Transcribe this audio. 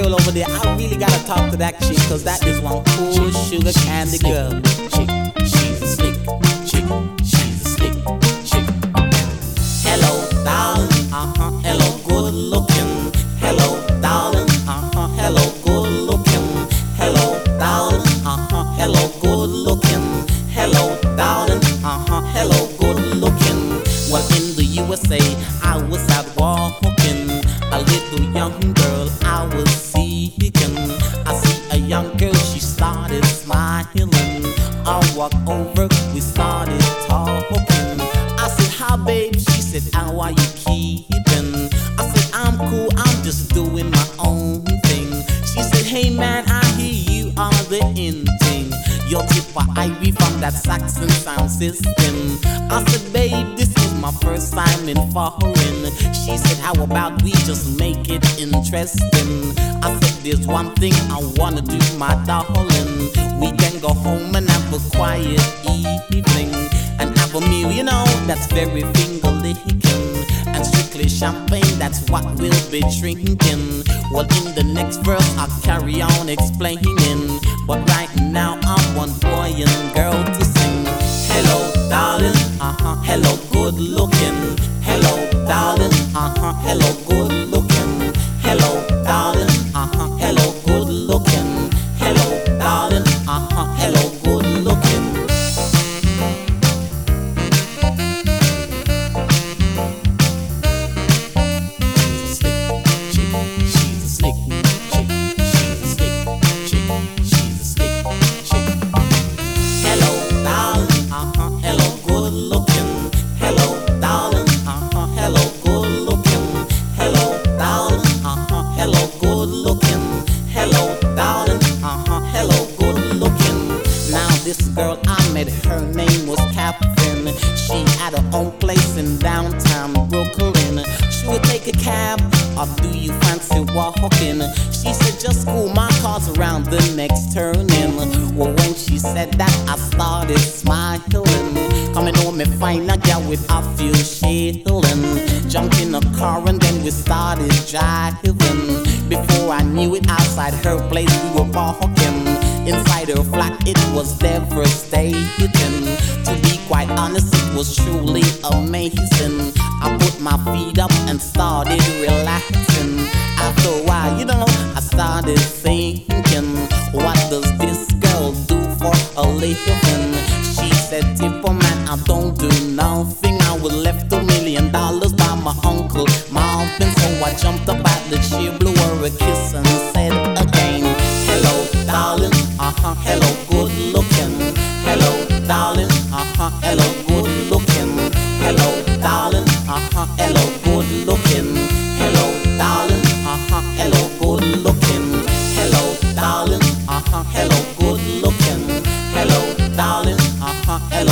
girl over there, I really gotta talk to that chick, cause that is one cool sugar candy girl. Chick, she's a slick chick. She's a slick chick. Hello, darling. Hello, good looking. Hello, darling. Hello, good looking. Hello, darling. Hello, good looking. Hello, darling. Hello, good looking. Well, in the USA, I was out walking. A little young girl I was seeking. I see a young girl, she started smiling. I walked over, we started talking. I said, hi babe, she said, how are you keeping? I said, I'm cool, I'm just doing my own thing. She said, hey man, I hear you are the in thing. Your tip for Ivy from that Saxon sound system. I said, babe, this is my first time in foreign. She said, how about we just make it interesting? I said, there's one thing I wanna do, my darling. We can go home and have a quiet evening and have a meal, you know, that's very finger-licking. And strictly champagne, that's what we'll be drinking. Well, in the next verse, I'll carry on explaining. But right now, I want boy and girl to sing. Hello, darling. Hello, good looking. Hello, darling. Hello, good looking. Hello, darling. Hello, good looking. Hello, darling. Hello, good looking. She's a slick chick. She's a slick chick. She's a slick chick. Hello, darling. Hello, good looking. Hello, darling. Hello, good looking. Hello, darling. Hello, good looking. Hello, darling. Hello, good looking. Now this girl I met, her name was Catherine. She had her own place in downtown Brooklyn. She would take a cab, or do you fancy walking? She said, just cool, my car's around the next turning. Well, when she said that, I started smiling. Coming home and find a girl with a few shilling. Jumped in a car and then we started driving. Before I knew it, outside her place we were walking. Inside her flat it was devastating. To be quite honest, it was truly amazing. I put my feet up and started relaxing. After a while, you know, I started thinking, what does this girl do for a living? She said, Tipper man, I don't do nothing. I was left $1 million by my uncle Marvin. So I jumped up at the chair, blew her a kiss and said again, hello darling, hello good looking. Hello darling, hello good looking. Hello darling, hello good looking. Hello darling, hello good looking. Hello darling, hello good looking. Hello darling, hello